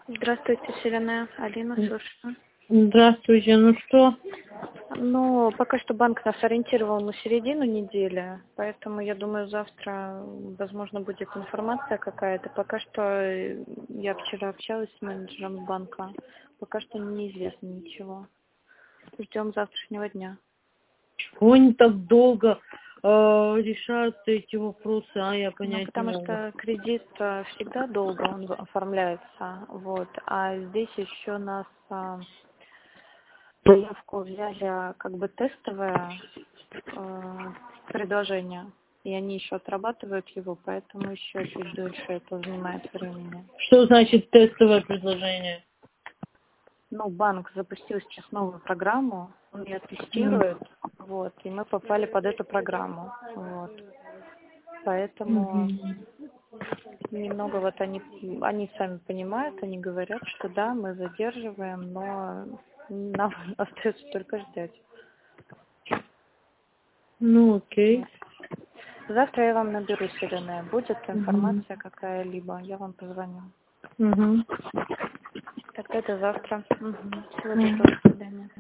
Здравствуйте, Селена. Алина, слушаю. Здравствуйте, ну что? Ну, пока что банк нас ориентировал на середину недели, поэтому я думаю, завтра, возможно, будет информация какая-то. Пока что я вчера общалась с менеджером банка, пока что неизвестно ничего. Ждем завтрашнего дня. Чего они так долго решаются эти вопросы, я Ну, понять не потому могу. что кредит всегда долго он оформляется, вот. А здесь еще нас заявку взяли как бы тестовое предложение, и они еще отрабатывают его, поэтому еще чуть дольше это занимает времени. Что значит тестовое предложение? Ну, банк запустил сейчас новую программу, он ее тестирует, вот, и мы попали под эту программу, вот. Поэтому немного вот они сами понимают, они говорят, что да, мы задерживаем, но нам остается только ждать. Ну, окей. Завтра я вам наберу, Селена. Будет информация какая-либо, я вам позвоню. Угу. Тогда до завтра. Всего доброго, до свидания.